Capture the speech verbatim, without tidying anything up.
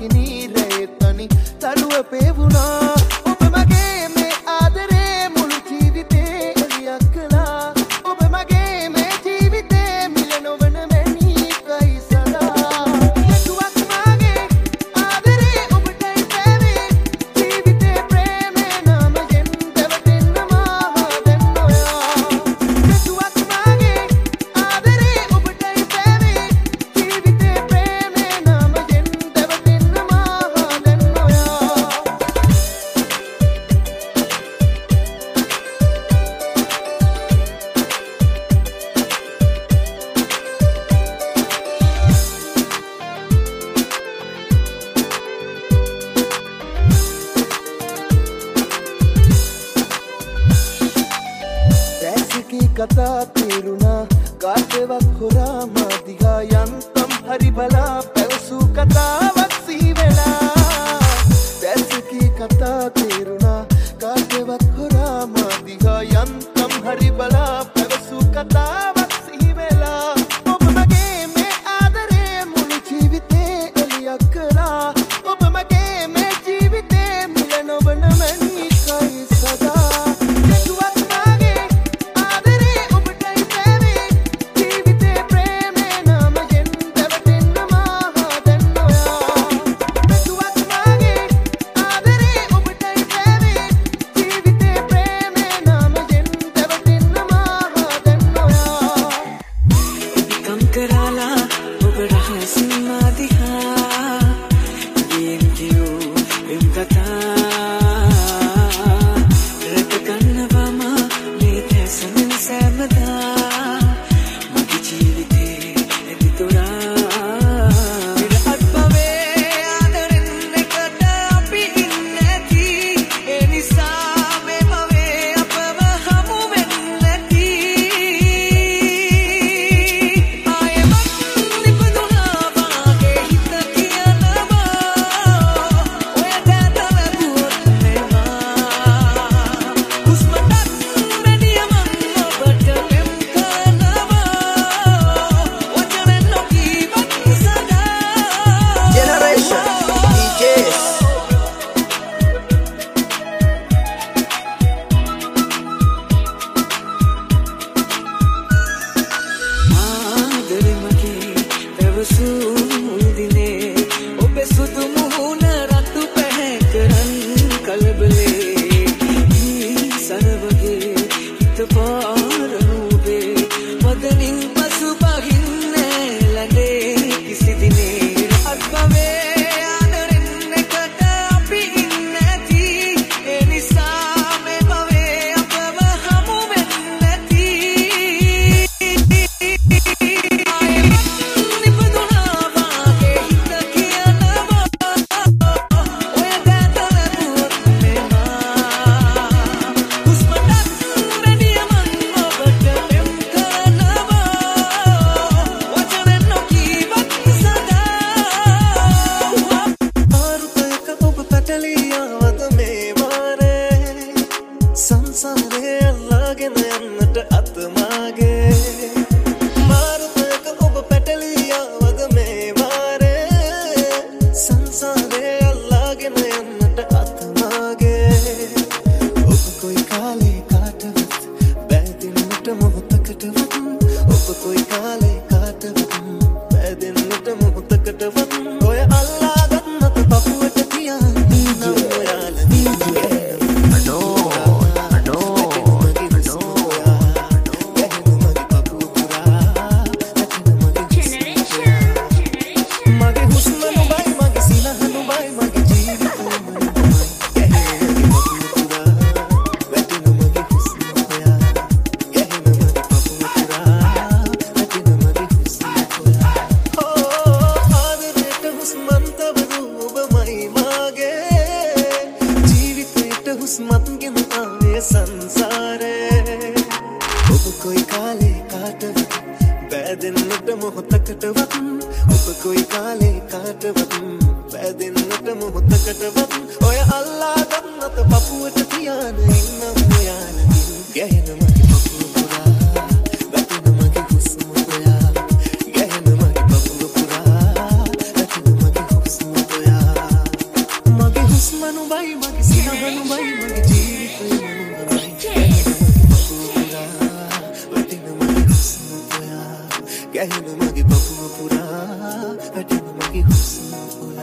නීරේ තනි තඩුව පෙවුණා ඔබ මගේ මේ ආදරේ මුළු ජීවිතේ එලියක් කළා ඔබ මගේ මේ ජීවිතේ මිල නොවන මැණිකයි සදා දුවක් මාගේ ආදරේ ඔබටයි පැවේ ජීවිතේ ප්‍රේමේ නාමයෙන් දෙවටෙන්න මා දැන් ඔයා දුවක් මාගේ ආදරේ ඔබටයි පැවේ ජීවිතේ ප්‍රේමේ නාමයෙන් දෙවටෙන්න මා දැන් ඔයා දැසිකී කතා තේරුණා කාටවත් හොරා මා දිහා යන්තම් හරි බලා පැවසූ කතාවක් සිහි වෙලා දැසිකී කතා තේරුණා කාටවත් හොරා මා දිහා යන්තම් හරි බලා පැවසූ කතාවක් සිහි වෙලා ඔබ මගේ මේ ආදරේ මුළු ජීවිතේ එලියක් කළා ඔබ මගේ මේ ජීවිතේ මිල නොවන මැණිකයි සදා දුවක් මාගේ ආදරේ ඔබටයි පැවේ ජීවිතේ ප්‍රේමේ නාමයෙන් දෙවටෙන්න මා දැන් ඔයා දුවක් මාගේ ආදරේ ඔබටයි පැවේ ජීවිතේ ප්‍රේමේ නාමයෙන් දෙවටෙන්න මා දැන් ඔයා कम कराला ඔබ රහසින් මා දිහා යෙන් කියෝ එම් කතා රැක ගන්නවම මේ දැසෙන් සෑමදා මගේ ජීවිතේ එදිතොරා විරහත් භවයේ ආදරෙන් එකට අපි ඉන්නේ නැති ඒ නිසා මේ භවයේ අපව හමු වෙන්නේ නැති ආයෙමත් නිපදුනා වාගේ හිත කියනවා ඔය දැත ලැබුවොත් මේවා හුස්මටත් වැඩිය මං ඔබට පෙම් කරනවා වචනෙන් නොකීවත් සදා Generation D Js ආදරේ මගේ පැවසූ මුල් දිනේ ඔබේ සුදු මුහුණ රතු පැහැකරන් කලබලේ සරවගේ හිත පාර නුඹේ වදනින් පසු බහින්නේ ළඟේ කිසි දිනේ රහත් භවයේ ආදරෙන් එකට අපි ඉන්නේ නැති ඒ නිසා මේ භවයේ අපව හමු වෙන්නේ නැති ආයෙමත් නිපදුනා වාගේ හිත කියනවා ඔය දැත ලැබුවොත් මේවා හුස්මටත් වැඩිය මං ඔබට පෙම් කරනවා වචනෙන් නොකීවත් සදා ආරුතයක ඔබ පැටලියාවද මේ වාරේ සංසාරේ අල්ලාගෙන යන්නට අත මාගේ මාරුතයක ඔබ පැටලියාවද මේ වාරේ සංසාරේ අල්ලාගෙන යන්නට අත මාගේ ඔබ කොයි කාලේ කාටවත් බැඳෙන්නට මොහොතකටවත් ඔබ කොයි කාලේ කාටවත් බැඳෙන්නට මොහොතකටවත් ඔය අල්ලා ගන්නත පපුවට තියා නම් ඔයාලා අඩෝ අඩෝ මගේ හුස්ම නුඹයි මගේ සිනහ නුඹයි මගේ ජීවිතේ නුඹයි ගැහෙන මගේ පපුව පුරා වැටෙන මගේ හුස්ම ඔයා ගැහෙන මගේ පපුව පුරා වැටෙන මගේ හුස්ම ඔයා ඕ ආදරේට හුස්මන්ත බදු ඔබමයි මාගේ ජීවිතේට හුස්මත් ගෙන ආවේ සංසාරේ ඔබ කොයි කාලේ කාටවත් බැඳෙන්නට මොහොතකටවත් ඔබ කොයි කාලේ කාටවත් බැඳෙන්නට මොහොතකටවත් ඔය අල්ලා ගන්නත පපුවට තියාන ඉන්නම් ඔයාලා ගැහෙන මගේ පපුව පුරා වැටෙන මගේ හුස්ම ඔයා ගැහෙන මගේ පපුව පුරා වැටෙන මගේ හුස්ම ඔයා ගැහෙන මගේ පපුව පුරා වැටෙන මගේ හුස්ම ඔයා